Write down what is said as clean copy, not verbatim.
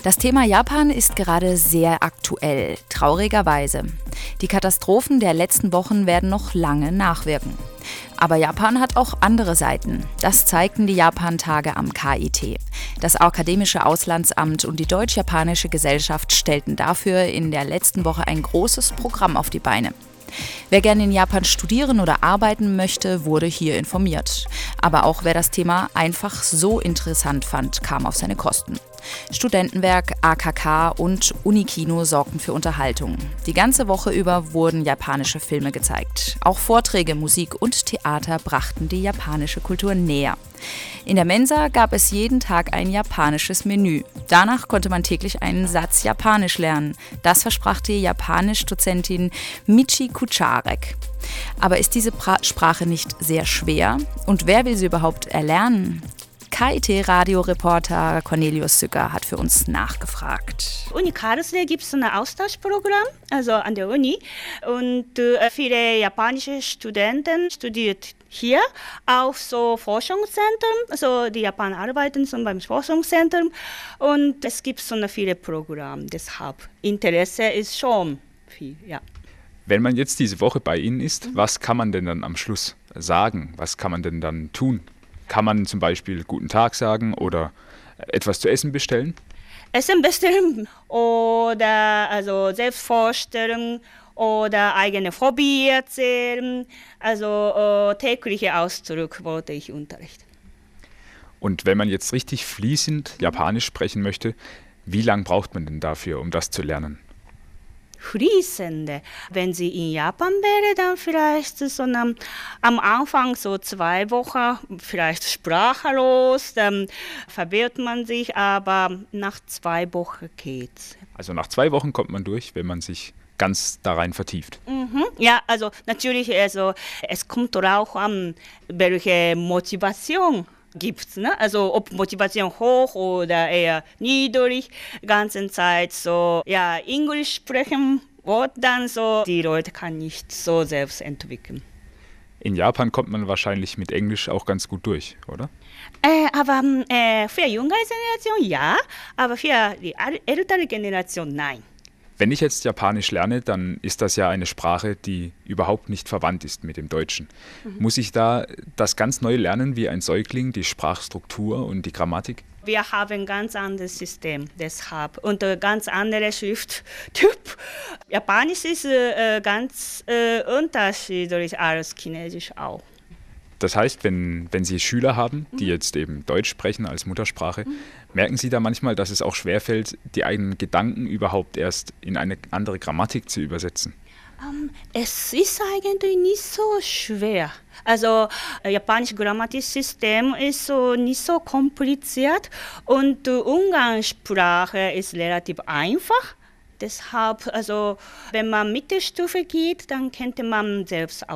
Das Thema Japan ist gerade sehr aktuell, traurigerweise. Die Katastrophen der letzten Wochen werden noch lange nachwirken. Aber Japan hat auch andere Seiten. Das zeigten die Japan-Tage am KIT. Das Akademische Auslandsamt und die Deutsch-Japanische Gesellschaft stellten dafür in der letzten Woche ein großes Programm auf die Beine. Wer gerne in Japan studieren oder arbeiten möchte, wurde hier informiert. Aber auch wer das Thema einfach so interessant fand, kam auf seine Kosten. Studentenwerk, AKK und Unikino sorgten für Unterhaltung. Die ganze Woche über wurden japanische Filme gezeigt. Auch Vorträge, Musik und Theater brachten die japanische Kultur näher. In der Mensa gab es jeden Tag ein japanisches Menü. Danach konnte man täglich einen Satz Japanisch lernen. Das versprach die Japanisch-Dozentin Michi Kucharek. Aber ist diese Sprache nicht sehr schwer? Und wer will sie überhaupt erlernen? KIT-Radioreporter Cornelius Sücker hat für uns nachgefragt. Uni Karlsruhe gibt es ein Austauschprogramm, also an der Uni. Und viele japanische Studenten studieren hier auch so Forschungszentren. Also die Japaner arbeiten so beim Forschungszentrum. Und es gibt so viele Programme. Deshalb Interesse ist schon viel, ja. Wenn man jetzt diese Woche bei Ihnen ist, was kann man denn dann am Schluss sagen? Was kann man denn dann tun? Kann man zum Beispiel guten Tag sagen oder etwas zu essen bestellen? Essen bestellen oder also Selbstvorstellung oder eigene Hobby erzählen. Also tägliche Ausdruck wollte ich unterrichten. Und wenn man jetzt richtig fließend Japanisch sprechen möchte, wie lange braucht man denn dafür, um das zu lernen? Fließende. Wenn sie in Japan wäre, dann vielleicht so am Anfang so 2 Wochen, vielleicht sprachlos, dann verwirrt man sich, aber nach 2 Wochen geht's. Also nach 2 Wochen kommt man durch, wenn man sich ganz da rein vertieft. Ja, also natürlich, also, es kommt auch an, welche Motivation gibt's, ne? Also ob Motivation hoch oder eher niedrig, ganze Zeit so ja Englisch sprechen und dann so die Leute kann nicht so selbst entwickeln. In Japan kommt man wahrscheinlich mit Englisch auch ganz gut durch, oder? Aber für junge Generation ja, aber für die ältere Generation nein. Wenn ich jetzt Japanisch lerne, dann ist das ja eine Sprache, die überhaupt nicht verwandt ist mit dem Deutschen. Muss ich da das ganz neu lernen wie ein Säugling, die Sprachstruktur und die Grammatik? Wir haben ein ganz anderes System deshalb und ganz anderer Schrifttyp. Japanisch ist ganz unterschiedlich als Chinesisch auch. Das heißt, wenn Sie Schüler haben, die jetzt eben Deutsch sprechen als Muttersprache, merken Sie da manchmal, dass es auch schwerfällt, die eigenen Gedanken überhaupt erst in eine andere Grammatik zu übersetzen? Es ist eigentlich nicht so schwer. Also japanisches Grammatiksystem ist so nicht so kompliziert und Umgangssprache ist relativ einfach. Deshalb, also wenn man Mittelstufe geht, dann könnte man selbst